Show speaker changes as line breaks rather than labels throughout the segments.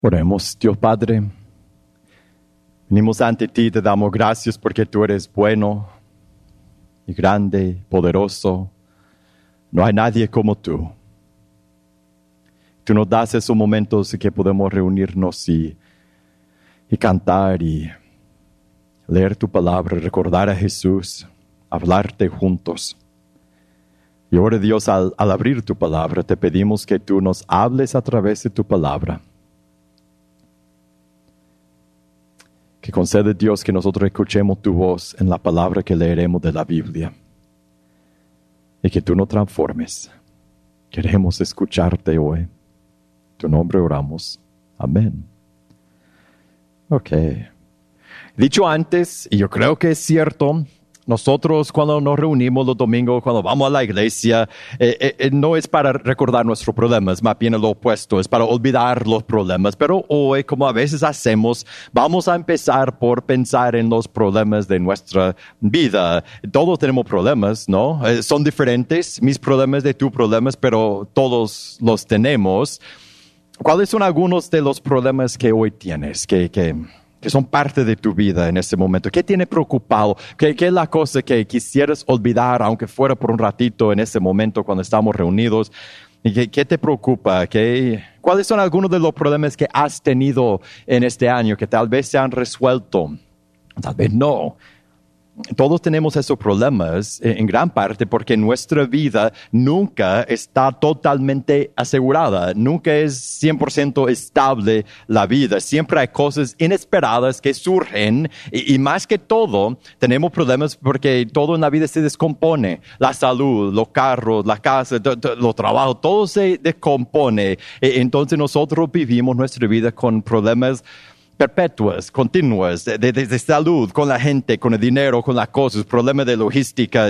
Oremos, Dios Padre, venimos ante ti, te damos gracias porque tú eres bueno y grande, poderoso. No hay nadie como tú. Tú nos das esos momentos en que podemos reunirnos y cantar y leer tu palabra, recordar a Jesús, hablarte juntos. Y ahora, Dios, al abrir tu palabra, te pedimos que tú nos hables a través de tu palabra. Que concede, Dios, que nosotros escuchemos tu voz en la palabra que leeremos de la Biblia. Y que tú nos transformes. Queremos escucharte hoy. En tu nombre oramos. Amén. Ok. Dicho antes, y yo creo que es cierto, nosotros cuando nos reunimos los domingos, cuando vamos a la iglesia, no es para recordar nuestros problemas, más bien lo opuesto, es para olvidar los problemas. Pero hoy, como a veces hacemos, vamos a empezar por pensar en los problemas de nuestra vida. Todos tenemos problemas, ¿no? Son diferentes, mis problemas de tus problemas, pero todos los tenemos. ¿Cuáles son algunos de los problemas que hoy tienes, que son parte de tu vida en este momento? ¿Qué tiene preocupado? ¿Qué es la cosa que quisieras olvidar, aunque fuera por un ratito en este momento cuando estamos reunidos? ¿Y qué te preocupa? ¿Cuáles son algunos de los problemas que has tenido en este año que tal vez se han resuelto? Tal vez no. Todos tenemos esos problemas en gran parte porque nuestra vida nunca está totalmente asegurada. Nunca es 100% estable la vida. Siempre hay cosas inesperadas que surgen y más que todo tenemos problemas porque todo en la vida se descompone. La salud, los carros, la casa, los trabajos, todo se descompone. Entonces nosotros vivimos nuestra vida con problemas perpetuas, continuas, de salud, con la gente, con el dinero, con las cosas, problemas de logística.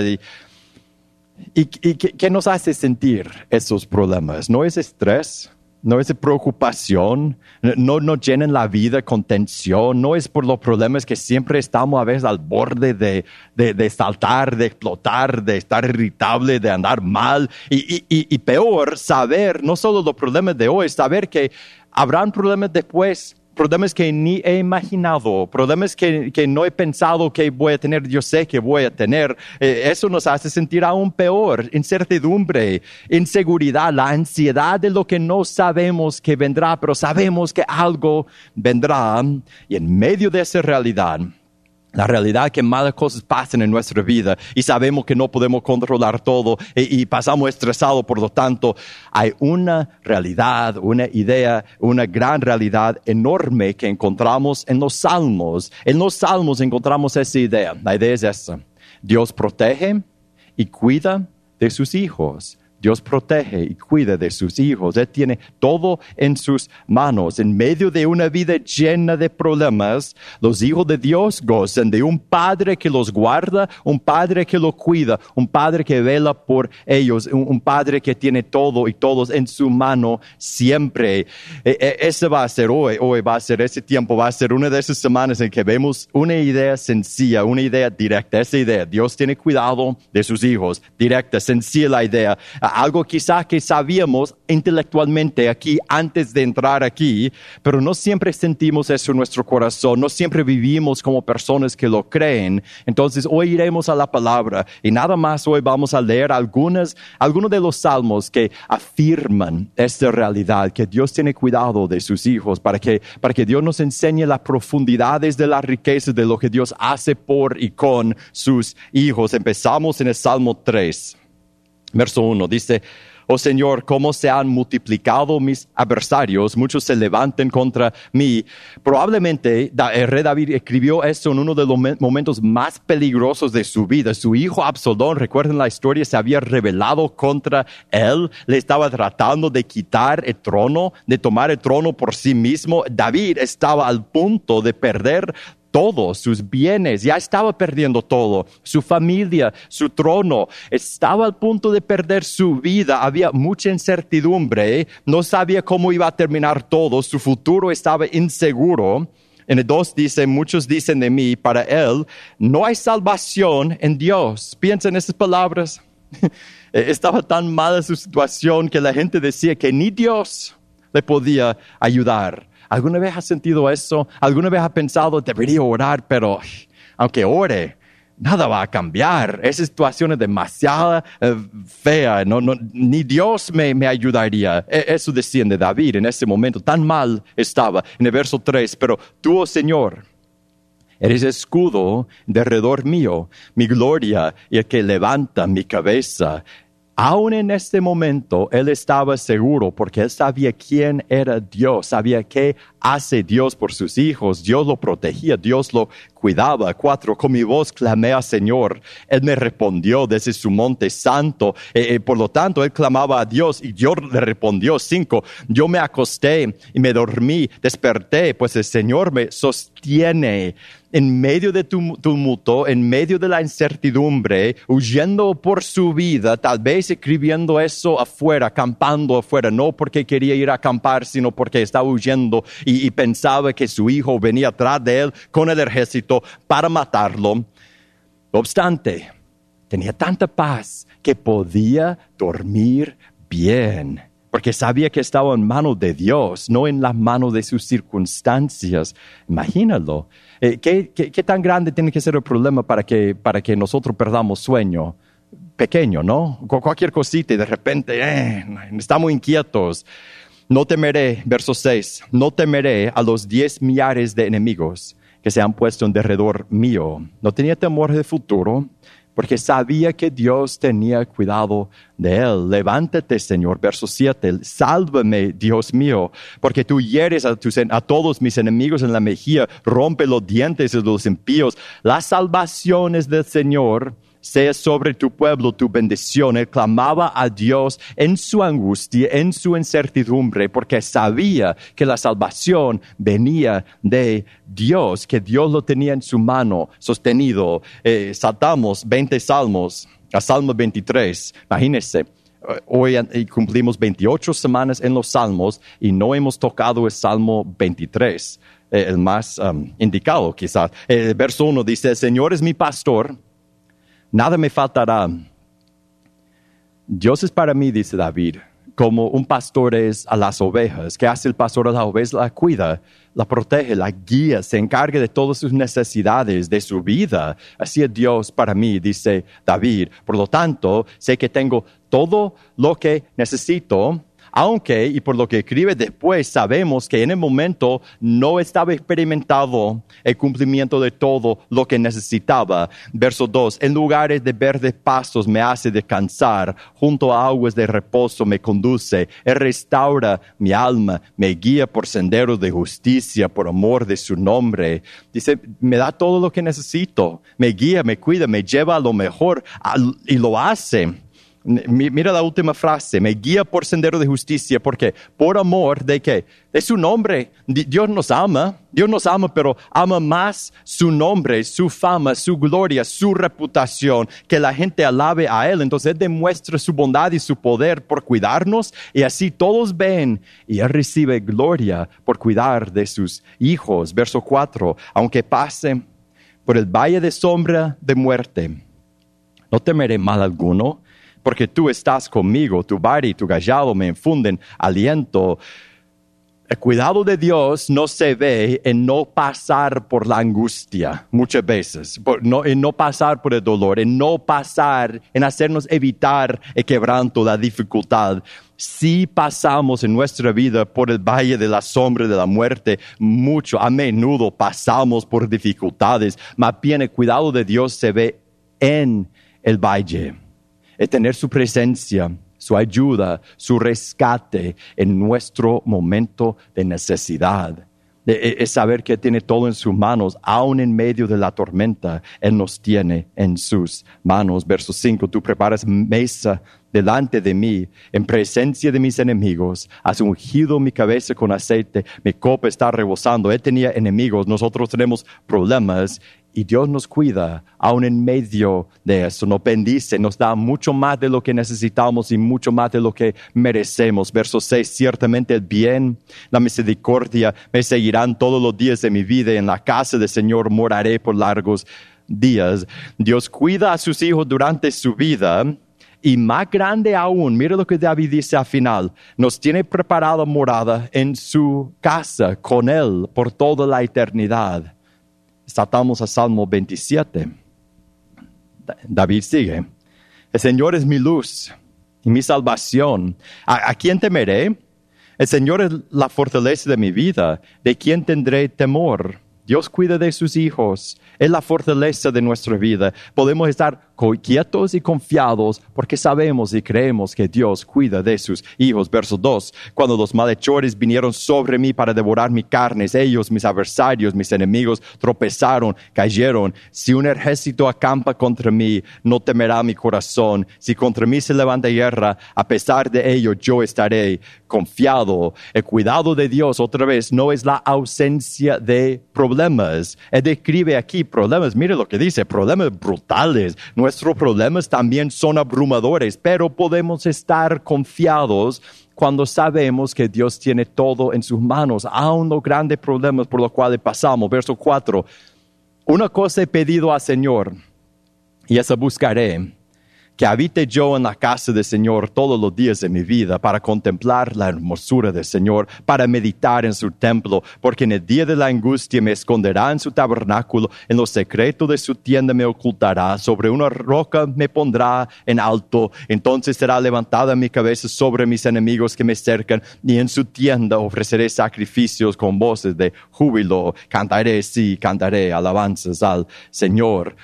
¿Y qué nos hace sentir esos problemas? ¿No es estrés? ¿No es preocupación? ¿No nos llenan la vida con tensión? ¿No es por los problemas que siempre estamos a veces al borde de saltar, de explotar, de estar irritable, de andar mal? Y peor, saber, no solo los problemas de hoy, saber que habrán problemas después. Problemas que ni he imaginado, problemas que no he pensado que voy a tener, yo sé que voy a tener. Eso nos hace sentir aún peor, incertidumbre, inseguridad, la ansiedad de lo que no sabemos que vendrá, pero sabemos que algo vendrá. Y en medio de esa realidad, la realidad que malas cosas pasan en nuestra vida y sabemos que no podemos controlar todo y pasamos estresados, por lo tanto, hay una realidad, una idea, una gran realidad enorme que encontramos en los Salmos. En los Salmos encontramos esa idea. La idea es esta: Dios protege y cuida de sus hijos. Dios protege y cuida de sus hijos. Él tiene todo en sus manos. En medio de una vida llena de problemas, los hijos de Dios gozan de un Padre que los guarda, un Padre que los cuida, un Padre que vela por ellos, un Padre que tiene todo y todos en su mano siempre. Ese va a ser hoy va a ser ese tiempo, va a ser una de esas semanas en que vemos una idea sencilla, una idea directa. Esa idea, Dios tiene cuidado de sus hijos, directa, sencilla la idea. Algo quizás que sabíamos intelectualmente aquí antes de entrar aquí, pero no siempre sentimos eso en nuestro corazón, no siempre vivimos como personas que lo creen. Entonces hoy iremos a la palabra y nada más hoy vamos a leer algunos de los salmos que afirman esta realidad, que Dios tiene cuidado de sus hijos, para que Dios nos enseñe las profundidades de la riqueza de lo que Dios hace por y con sus hijos. Empezamos en el Salmo 3. Verso 1 dice: Oh Señor, cómo se han multiplicado mis adversarios, muchos se levantan contra mí. Probablemente el rey David escribió esto en uno de los momentos más peligrosos de su vida. Su hijo Absalón, recuerden la historia, se había rebelado contra él, le estaba tratando de quitar el trono, de tomar el trono por sí mismo. David estaba al punto de perder todos sus bienes, ya estaba perdiendo todo, su familia, su trono, estaba al punto de perder su vida, había mucha incertidumbre, no sabía cómo iba a terminar todo, su futuro estaba inseguro. En el 2 dice: muchos dicen de mí, para él no hay salvación en Dios. Piensa en esas palabras. Estaba tan mala su situación que la gente decía que ni Dios le podía ayudar. ¿Alguna vez has sentido eso? ¿Alguna vez has pensado, debería orar, pero aunque ore, nada va a cambiar? Esa situación es demasiado fea. Ni Dios me ayudaría. Eso decían de David en ese momento. Tan mal estaba. En el verso 3, pero tú, oh Señor, eres escudo derredor mío, mi gloria y el que levanta mi cabeza. Aún en este momento, él estaba seguro porque él sabía quién era Dios, sabía qué hace Dios por sus hijos. Dios lo protegía, Dios lo cuidaba. 4, con mi voz clamé al Señor. Él me respondió desde su monte santo. Por lo tanto, él clamaba a Dios y Dios le respondió. 5, yo me acosté y me dormí, desperté, pues el Señor me sostiene. En medio de tumulto, en medio de la incertidumbre, huyendo por su vida, tal vez escribiendo eso afuera, acampando afuera, no porque quería ir a acampar, sino porque estaba huyendo y pensaba que su hijo venía atrás de él con el ejército para matarlo. No obstante, tenía tanta paz que podía dormir bien, porque sabía que estaba en manos de Dios, no en las manos de sus circunstancias. Imagínalo. ¿Qué tan grande tiene que ser el problema para que nosotros perdamos sueño? Pequeño, ¿no? Cualquier cosita y de repente estamos inquietos. No temeré, verso 6, no temeré a los 10 millares de enemigos que se han puesto en derredor mío. No tenía temor del futuro, porque sabía que Dios tenía cuidado de él. Levántate, Señor, verso 7, sálvame, Dios mío, porque tú hieres a todos mis enemigos en la mejilla, rompe los dientes de los impíos. Las salvaciones del Señor sea sobre tu pueblo tu bendición. Él clamaba a Dios en su angustia, en su incertidumbre, porque sabía que la salvación venía de Dios, que Dios lo tenía en su mano, sostenido. Saltamos 20 salmos, a Salmo 23. Imagínense, hoy cumplimos 28 semanas en los salmos y no hemos tocado el Salmo 23, el más indicado quizás. El verso 1 dice, el Señor es mi pastor, nada me faltará. Dios es para mí, dice David, como un pastor es a las ovejas. ¿Qué hace el pastor a las ovejas? La cuida, la protege, la guía, se encarga de todas sus necesidades, de su vida. Así es Dios para mí, dice David. Por lo tanto, sé que tengo todo lo que necesito, aunque, y por lo que escribe después, sabemos que en el momento no estaba experimentado el cumplimiento de todo lo que necesitaba. Verso 2, en lugares de verdes pastos me hace descansar, junto a aguas de reposo me conduce. Él restaura mi alma, me guía por senderos de justicia, por amor de su nombre. Dice, me da todo lo que necesito, me guía, me cuida, me lleva a lo mejor y lo hace. Mira la última frase, me guía por sendero de justicia, porque por amor de ¿qué? De su nombre. Dios nos ama, pero ama más su nombre, su fama, su gloria, su reputación, que la gente alabe a Él. Entonces Él demuestra su bondad y su poder por cuidarnos, y así todos ven, y Él recibe gloria por cuidar de sus hijos. Verso 4, aunque pase por el valle de sombra de muerte, no temeré mal alguno, porque tú estás conmigo, tu vara y tu cayado me infunden aliento. El cuidado de Dios no se ve en no pasar por la angustia muchas veces, en no pasar por el dolor, en no pasar, en hacernos evitar el quebranto, la dificultad. Si pasamos en nuestra vida por el valle de la sombra de la muerte, a menudo pasamos por dificultades. Más bien el cuidado de Dios se ve en el valle. Es tener su presencia, su ayuda, su rescate en nuestro momento de necesidad. Es saber que tiene todo en sus manos, aun en medio de la tormenta, Él nos tiene en sus manos. Verso 5, tú preparas mesa delante de mí, en presencia de mis enemigos. Has ungido mi cabeza con aceite, mi copa está rebosando. Él tenía enemigos, nosotros tenemos problemas. Y Dios nos cuida, aun en medio de eso, nos bendice, nos da mucho más de lo que necesitamos y mucho más de lo que merecemos. Verso 6, ciertamente el bien, la misericordia me seguirán todos los días de mi vida, y en la casa del Señor moraré por largos días. Dios cuida a sus hijos durante su vida, Y más grande aún, mira lo que David dice al final, nos tiene preparada morada en su casa con Él por toda la eternidad. Saltamos a Salmo 27. David sigue. El Señor es mi luz y mi salvación. ¿A quién temeré? El Señor es la fortaleza de mi vida. ¿De quién tendré temor? Dios cuida de sus hijos. Es la fortaleza de nuestra vida. Podemos estar quietos y confiados porque sabemos y creemos que Dios cuida de sus hijos. Verso 2. Cuando los malhechores vinieron sobre mí para devorar mi carne, ellos, mis adversarios, mis enemigos, tropezaron, cayeron. Si un ejército acampa contra mí, no temerá mi corazón. Si contra mí se levanta guerra, a pesar de ello yo estaré confiado. El cuidado de Dios, otra vez, no es la ausencia de problemas. Él describe aquí problemas, mire lo que dice, problemas brutales. Nuestros problemas también son abrumadores, pero podemos estar confiados cuando sabemos que Dios tiene todo en sus manos, aun los grandes problemas por los cuales pasamos. Verso 4, una cosa he pedido al Señor, y esa buscaré, que habite yo en la casa del Señor todos los días de mi vida para contemplar la hermosura del Señor, para meditar en su templo, porque en el día de la angustia me esconderá en su tabernáculo, en lo secreto de su tienda me ocultará, sobre una roca me pondrá en alto, entonces será levantada mi cabeza sobre mis enemigos que me cercan, y en su tienda ofreceré sacrificios con voces de júbilo, cantaré alabanzas al Señor.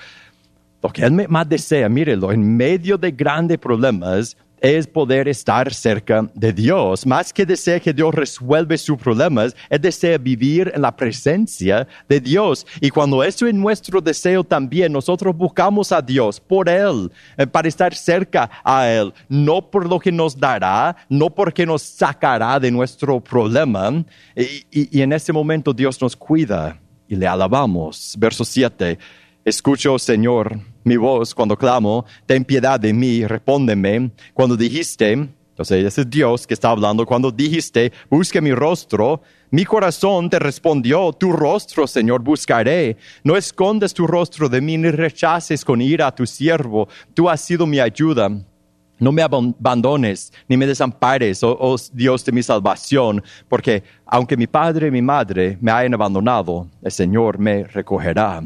Lo que Él más desea, mírelo, en medio de grandes problemas, es poder estar cerca de Dios. Más que desea que Dios resuelva sus problemas, Él desea vivir en la presencia de Dios. Y cuando eso es nuestro deseo también, nosotros buscamos a Dios por Él, para estar cerca a Él. No por lo que nos dará, no porque nos sacará de nuestro problema. Y en ese momento Dios nos cuida y le alabamos. Verso 7. Escucho, Señor, mi voz cuando clamo, ten piedad de mí, respóndeme. Cuando dijiste, entonces ese es Dios que está hablando, cuando dijiste, busque mi rostro, mi corazón te respondió, tu rostro, Señor, buscaré. No escondas tu rostro de mí, ni rechaces con ira a tu siervo. Tú has sido mi ayuda. No me abandones, ni me desampares, oh Dios de mi salvación, porque aunque mi padre y mi madre me hayan abandonado, el Señor me recogerá.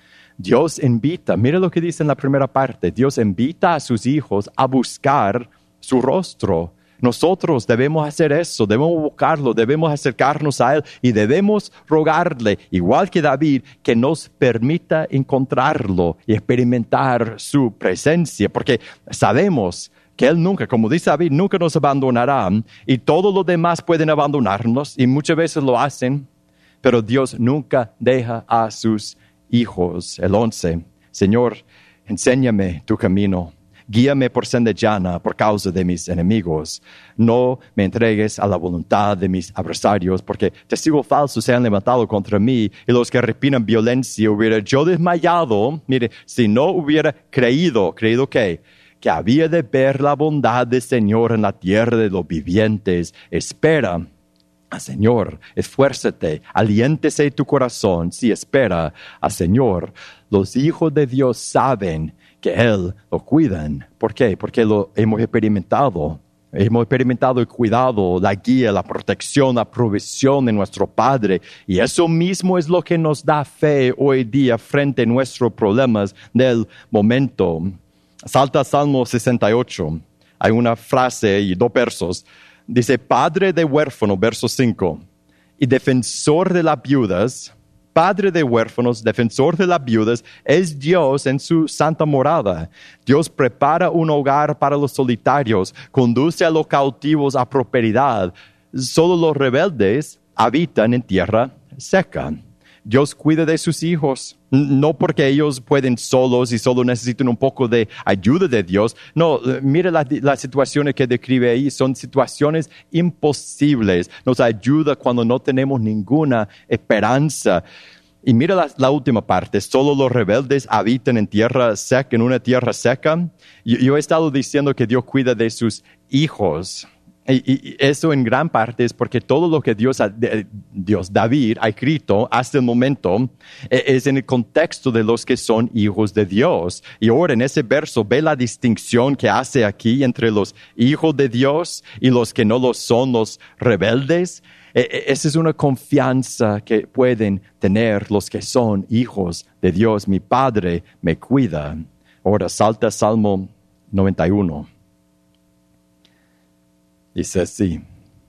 Dios invita, mire lo que dice en la primera parte, Dios invita a sus hijos a buscar su rostro. Nosotros debemos hacer eso, debemos buscarlo, debemos acercarnos a Él y debemos rogarle, igual que David, que nos permita encontrarlo y experimentar su presencia, porque sabemos que Él nunca, como dice David, nunca nos abandonará y todos los demás pueden abandonarnos y muchas veces lo hacen, pero Dios nunca deja a sus hijos. El 11. Señor, enséñame tu camino. Guíame por senda llana por causa de mis enemigos. No me entregues a la voluntad de mis adversarios, porque testigos falsos se han levantado contra mí y los que repinan violencia. Hubiera yo desmayado, mire, si no hubiera creído ¿qué? Que había de ver la bondad del Señor en la tierra de los vivientes. Espera al Señor, esfuérzate, aliéntese tu corazón, si espera al Señor. Los hijos de Dios saben que Él lo cuidan. ¿Por qué? Porque lo hemos experimentado. Hemos experimentado el cuidado, la guía, la protección, la provisión de nuestro Padre. Y eso mismo es lo que nos da fe hoy día frente a nuestros problemas del momento. Salta Salmo 68. Hay una frase y 2 versos. Dice, Padre de huérfano, verso 5, y defensor de las viudas, Padre de huérfanos, defensor de las viudas, es Dios en su santa morada. Dios prepara un hogar para los solitarios, conduce a los cautivos a prosperidad. Solo los rebeldes habitan en tierra seca. Dios cuida de sus hijos, no porque ellos pueden solos y solo necesitan un poco de ayuda de Dios. No, mire las situaciones que describe ahí, son situaciones imposibles. Nos ayuda cuando no tenemos ninguna esperanza. Y mira la última parte, solo los rebeldes habitan en tierra seca, en una tierra seca. Yo he estado diciendo que Dios cuida de sus hijos. Y eso en gran parte es porque todo lo que David ha escrito hasta el momento es en el contexto de los que son hijos de Dios. Y ahora en ese verso ve la distinción que hace aquí entre los hijos de Dios y los que no lo son, los rebeldes. Esa es una confianza que pueden tener los que son hijos de Dios. Mi Padre me cuida. Ahora salta Salmo 91. Dice así: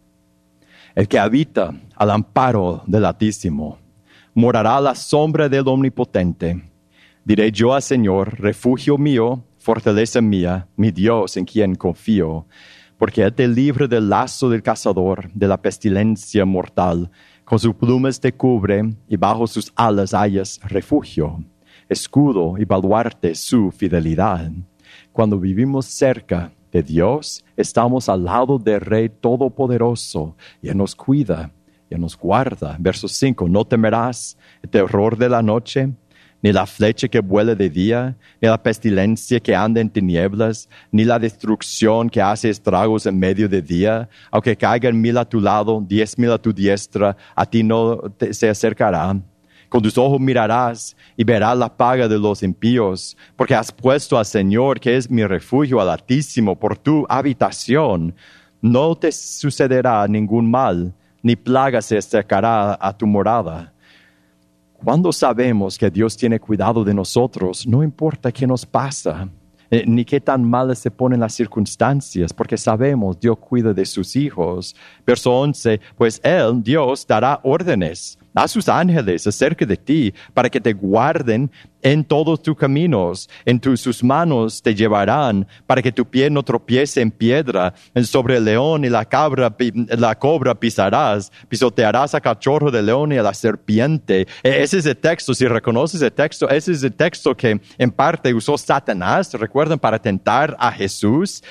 el que habita al amparo del Altísimo morará a la sombra del Omnipotente. Diré yo al Señor, refugio mío, fortaleza mía, mi Dios en quien confío. Porque Él te libre del lazo del cazador, de la pestilencia mortal. Con sus plumas te cubre y bajo sus alas hallas refugio. Escudo y baluarte su fidelidad. Cuando vivimos cerca de Dios, estamos al lado del Rey Todopoderoso, y Él nos cuida, y Él nos guarda. Verso 5, no temerás el terror de la noche, ni la flecha que vuela de día, ni la pestilencia que anda en tinieblas, ni la destrucción que hace estragos en medio de día. Aunque caigan 1000 a tu lado, 10,000 a tu diestra, a ti no se acercará. Con tus ojos mirarás y verás la paga de los impíos, porque has puesto al Señor, que es mi refugio, al Altísimo, por tu habitación. No te sucederá ningún mal, ni plaga se acercará a tu morada. Cuando sabemos que Dios tiene cuidado de nosotros, no importa qué nos pasa, ni qué tan malas se ponen las circunstancias, porque sabemos Dios cuida de sus hijos. Verso 11, pues Él, Dios, dará órdenes a sus ángeles acerca de ti, para que te guarden en todos tus caminos. Sus manos te llevarán, para que tu pie no tropiece en piedra. Sobre el león y la cobra pisarás, pisotearás a cachorro de león y a la serpiente. Ese es el texto, si reconoces el texto, ese es el texto que en parte usó Satanás, recuerdan, para tentar a Jesús.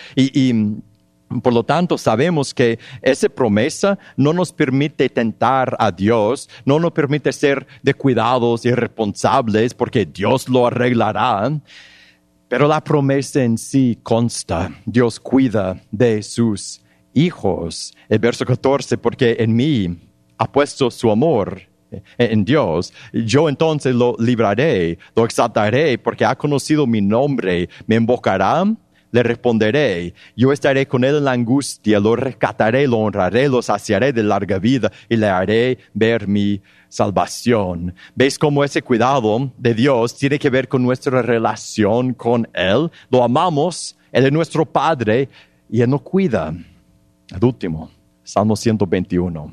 Por lo tanto, sabemos que esa promesa no nos permite tentar a Dios, no nos permite ser descuidados y irresponsables, porque Dios lo arreglará. Pero la promesa en sí consta: Dios cuida de sus hijos. El verso 14, porque en mí ha puesto su amor, en Dios, yo entonces lo libraré, lo exaltaré, porque ha conocido mi nombre. Me invocará, le responderé. Yo estaré con él en la angustia, lo rescataré, lo honraré, lo saciaré de larga vida y le haré ver mi salvación. ¿Ves cómo ese cuidado de Dios tiene que ver con nuestra relación con Él? Lo amamos, Él es nuestro Padre y Él nos cuida. El último, Salmo 121.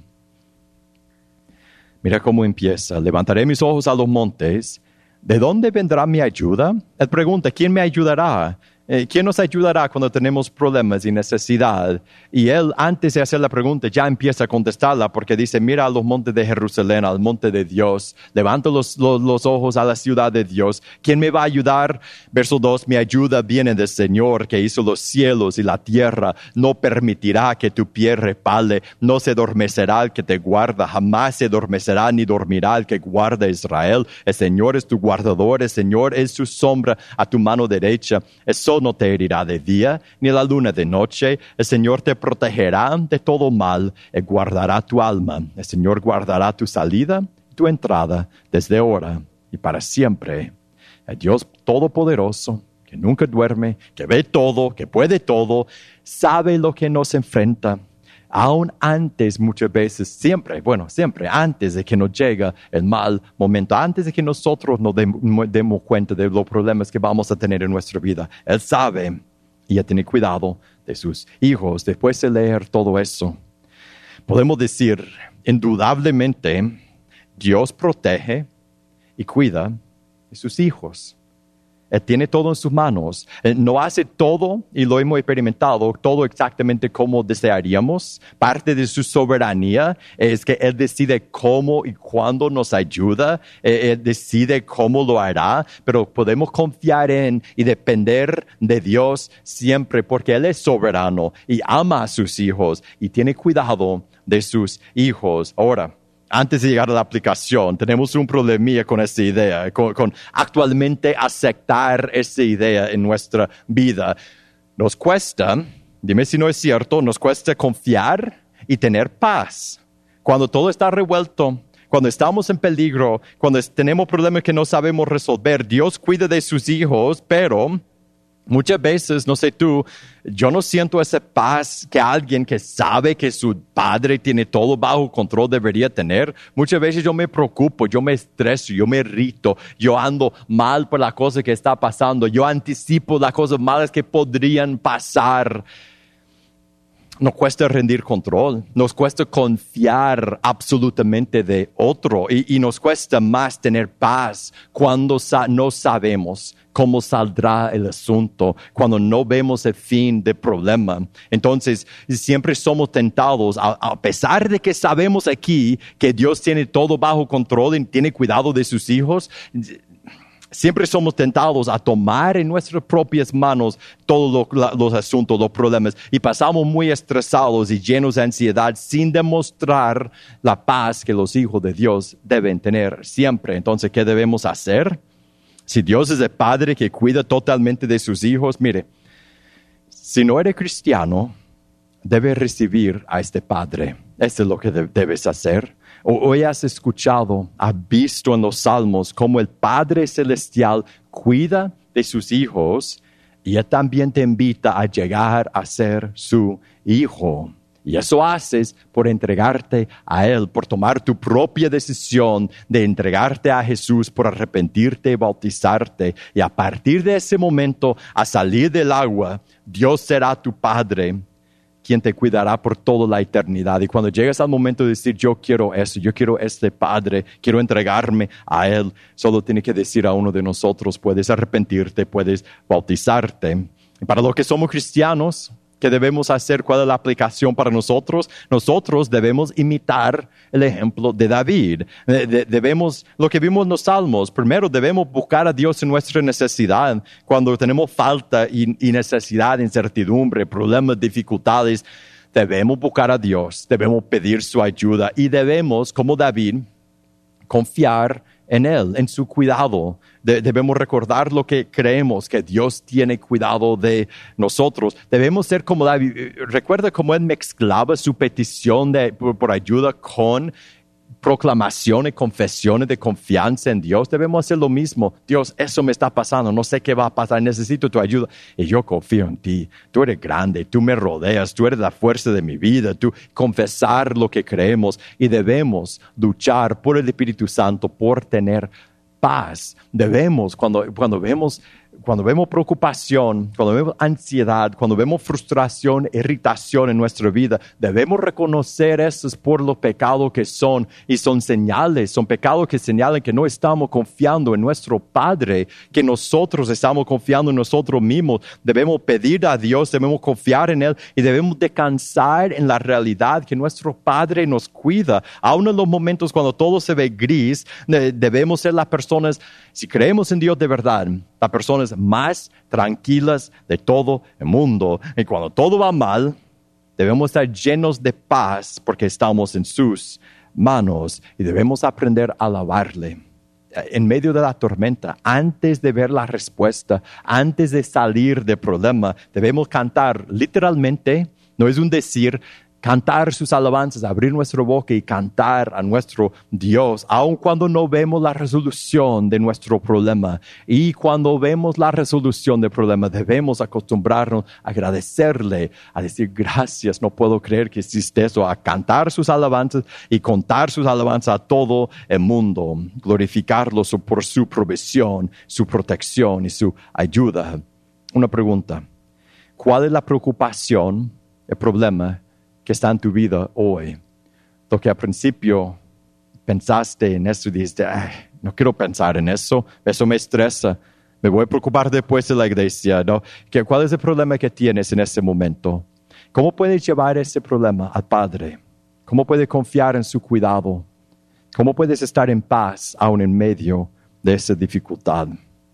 Mira cómo empieza: levantaré mis ojos a los montes. ¿De dónde vendrá mi ayuda? Él pregunta, ¿quién me ayudará? ¿Quién nos ayudará cuando tenemos problemas y necesidad? Y él, antes de hacer la pregunta, ya empieza a contestarla, porque dice: mira a los montes de Jerusalén, al monte de Dios. Levanto los ojos a la ciudad de Dios. ¿Quién me va a ayudar? Verso 2, mi ayuda viene del Señor, que hizo los cielos y la tierra. No permitirá que tu pie resbale. No se adormecerá el que te guarda. Jamás se adormecerá ni dormirá el que guarda a Israel. El Señor es tu guardador. El Señor es su sombra a tu mano derecha. El sol no te herirá de día, ni la luna de noche. El Señor te protegerá de todo mal. Él guardará tu alma. El Señor guardará tu salida y tu entrada desde ahora y para siempre. El Dios Todopoderoso, que nunca duerme, que ve todo, que puede todo, sabe lo que nos enfrenta. Aún antes, muchas veces, siempre antes de que nos llegue el mal momento, antes de que nosotros nos demos cuenta de los problemas que vamos a tener en nuestra vida. Él sabe y Él tiene cuidado de sus hijos. Después de leer todo eso, podemos decir, indudablemente, Dios protege y cuida de sus hijos. Él tiene todo en sus manos. Él no hace todo, y lo hemos experimentado, todo exactamente como desearíamos. Parte de su soberanía es que Él decide cómo y cuándo nos ayuda. Él decide cómo lo hará, pero podemos confiar en y depender de Dios siempre, porque Él es soberano y ama a sus hijos y tiene cuidado de sus hijos. Ahora, antes de llegar a la aplicación, tenemos un problemilla con esta idea, con actualmente aceptar esta idea en nuestra vida. Nos cuesta dime si no es cierto, nos cuesta confiar y tener paz. Cuando todo está revuelto, cuando estamos en peligro, cuando tenemos problemas que no sabemos resolver, Dios cuida de sus hijos, pero muchas veces, no sé tú, yo no siento esa paz que alguien que sabe que su padre tiene todo bajo control debería tener. Muchas veces yo me preocupo, yo me estreso, yo me irrito, yo ando mal por la cosa que está pasando, yo anticipo las cosas malas que podrían pasar. Nos cuesta rendir control, nos cuesta confiar absolutamente de otro y nos cuesta más tener paz cuando no sabemos cómo saldrá el asunto, cuando no vemos el fin del problema. Entonces, siempre somos tentados, a pesar de que sabemos aquí que Dios tiene todo bajo control y tiene cuidado de sus hijos, siempre somos tentados a tomar en nuestras propias manos todos los asuntos, los problemas, y pasamos muy estresados y llenos de ansiedad sin demostrar la paz que los hijos de Dios deben tener siempre. Entonces, ¿qué debemos hacer? Si Dios es el Padre que cuida totalmente de sus hijos, mire, si no eres cristiano, debes recibir a este Padre. Eso es lo que debes hacer. Hoy has escuchado, has visto en los Salmos cómo el Padre Celestial cuida de sus hijos y Él también te invita a llegar a ser su hijo. Y eso haces por entregarte a Él, por tomar tu propia decisión de entregarte a Jesús, por arrepentirte y bautizarte. Y a partir de ese momento, a salir del agua, Dios será tu Padre, quien te cuidará por toda la eternidad. Y cuando llegues al momento de decir, yo quiero eso, yo quiero este Padre, quiero entregarme a Él, solo tiene que decir a uno de nosotros, puedes arrepentirte, puedes bautizarte. Y para los que somos cristianos, ¿qué debemos hacer? ¿Cuál es la aplicación para nosotros? Nosotros debemos imitar el ejemplo de David. Debemos, lo que vimos en los Salmos, primero debemos buscar a Dios en nuestra necesidad. Cuando tenemos falta y necesidad, incertidumbre, problemas, dificultades, debemos buscar a Dios, debemos pedir su ayuda y debemos, como David, confiar en Él, en su cuidado. Debemos recordar lo que creemos, que Dios tiene cuidado de nosotros. Debemos ser como David. Recuerda cómo Él mezclaba su petición por ayuda con proclamaciones, confesiones de confianza en Dios. Debemos hacer lo mismo. Dios, eso me está pasando, no sé qué va a pasar, necesito tu ayuda. Y yo confío en ti. Tú eres grande, tú me rodeas, tú eres la fuerza de mi vida. Tú confesar lo que creemos y debemos luchar por el Espíritu Santo, por tener paz. Debemos, cuando vemos preocupación, cuando vemos ansiedad, cuando vemos frustración, irritación en nuestra vida, debemos reconocer esos por los pecados que son, y son señales, son pecados que señalan que no estamos confiando en nuestro Padre, que nosotros estamos confiando en nosotros mismos. Debemos pedir a Dios, debemos confiar en Él y debemos descansar en la realidad que nuestro Padre nos cuida. Aún en los momentos cuando todo se ve gris, debemos ser las personas, si creemos en Dios de verdad, las personas más tranquilas de todo el mundo. Y cuando todo va mal, debemos estar llenos de paz porque estamos en sus manos y debemos aprender a alabarle. En medio de la tormenta, antes de ver la respuesta, antes de salir del problema, debemos cantar literalmente, no es un decir, cantar sus alabanzas, abrir nuestra boca y cantar a nuestro Dios, aun cuando no vemos la resolución de nuestro problema. Y cuando vemos la resolución del problema, debemos acostumbrarnos a agradecerle, a decir gracias, no puedo creer que existe eso, a cantar sus alabanzas y contar sus alabanzas a todo el mundo, glorificarlo por su provisión, su protección y su ayuda. Una pregunta, ¿cuál es la preocupación, el problema que está en tu vida hoy? Lo que al principio pensaste en eso y dijiste, no quiero pensar en eso me estresa, me voy a preocupar después de la iglesia, ¿no? ¿Cuál es el problema que tienes en ese momento? ¿Cómo puedes llevar ese problema al Padre? ¿Cómo puedes confiar en su cuidado? ¿Cómo puedes estar en paz aún en medio de esa dificultad?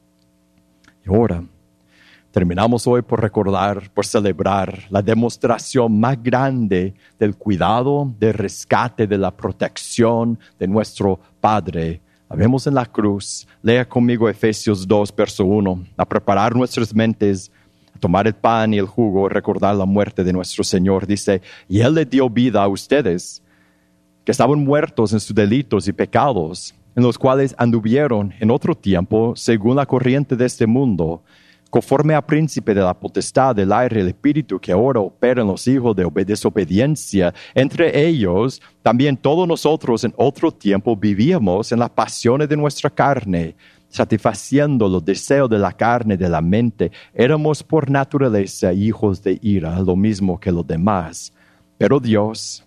Y ahora, terminamos hoy por recordar, por celebrar la demostración más grande del cuidado, del rescate, de la protección de nuestro Padre. La vemos en la cruz. Lea conmigo Efesios 2, verso 1. A preparar nuestras mentes, a tomar el pan y el jugo, recordar la muerte de nuestro Señor, dice, y Él le dio vida a ustedes, que estaban muertos en sus delitos y pecados, en los cuales anduvieron en otro tiempo, según la corriente de este mundo, conforme al príncipe de la potestad del aire, el espíritu que ahora opera en los hijos de desobediencia. Entre ellos, también todos nosotros en otro tiempo vivíamos en las pasiones de nuestra carne, satisfaciendo los deseos de la carne y de la mente. Éramos por naturaleza hijos de ira, lo mismo que los demás. Pero Dios,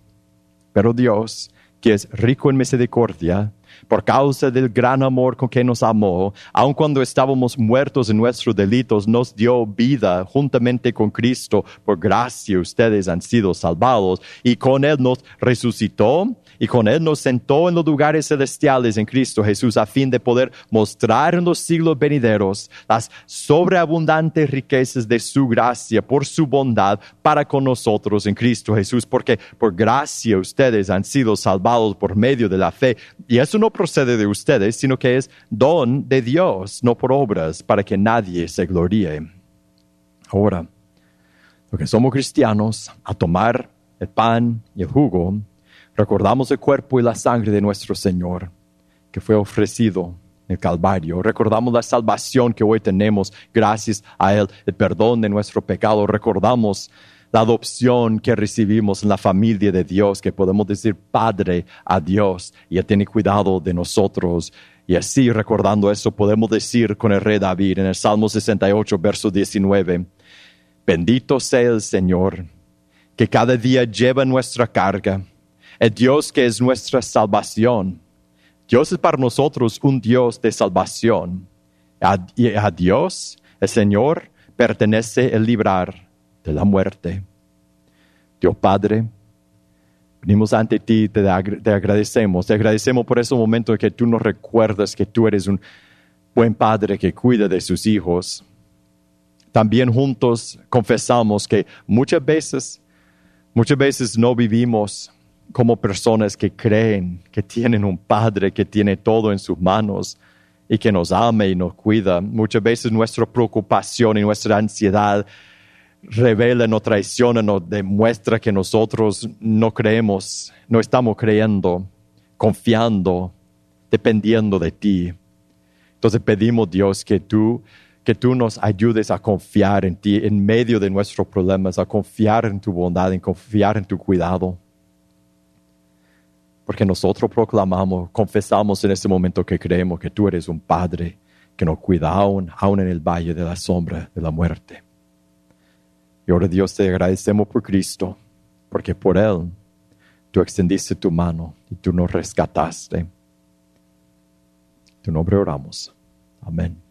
que es rico en misericordia, por causa del gran amor con que nos amó, aun cuando estábamos muertos en nuestros delitos, nos dio vida juntamente con Cristo. Por gracia ustedes han sido salvados, y con Él nos resucitó, y con Él nos sentó en los lugares celestiales en Cristo Jesús, a fin de poder mostrar en los siglos venideros las sobreabundantes riquezas de su gracia por su bondad para con nosotros en Cristo Jesús. Porque por gracia ustedes han sido salvados por medio de la fe, y eso no procede de ustedes, sino que es don de Dios, no por obras, para que nadie se gloríe. Ahora, los que somos cristianos, a tomar el pan y el jugo, recordamos el cuerpo y la sangre de nuestro Señor, que fue ofrecido en el Calvario. Recordamos la salvación que hoy tenemos gracias a Él, el perdón de nuestro pecado. Recordamos la adopción que recibimos en la familia de Dios, que podemos decir Padre a Dios, y Él tiene cuidado de nosotros. Y así, recordando eso, podemos decir con el rey David en el Salmo 68, verso 19, bendito sea el Señor, que cada día lleva nuestra carga, el Dios que es nuestra salvación. Dios es para nosotros un Dios de salvación. Y a Dios, el Señor, pertenece el librar de la muerte. Dios Padre, venimos ante ti, te agradecemos por ese momento en que tú nos recuerdas que tú eres un buen Padre que cuida de sus hijos. También juntos confesamos que muchas veces no vivimos como personas que creen que tienen un Padre que tiene todo en sus manos y que nos ama y nos cuida. Muchas veces nuestra preocupación y nuestra ansiedad revela, nos traiciona, nos demuestra que nosotros no creemos, no estamos creyendo, confiando, dependiendo de ti. Entonces pedimos, Dios, que tú nos ayudes a confiar en ti en medio de nuestros problemas, a confiar en tu bondad, en confiar en tu cuidado. Porque nosotros proclamamos, confesamos en este momento que creemos que tú eres un Padre que nos cuida aún en el valle de la sombra de la muerte. Y ahora, Dios, te agradecemos por Cristo, porque por Él tú extendiste tu mano y tú nos rescataste. En tu nombre oramos. Amén.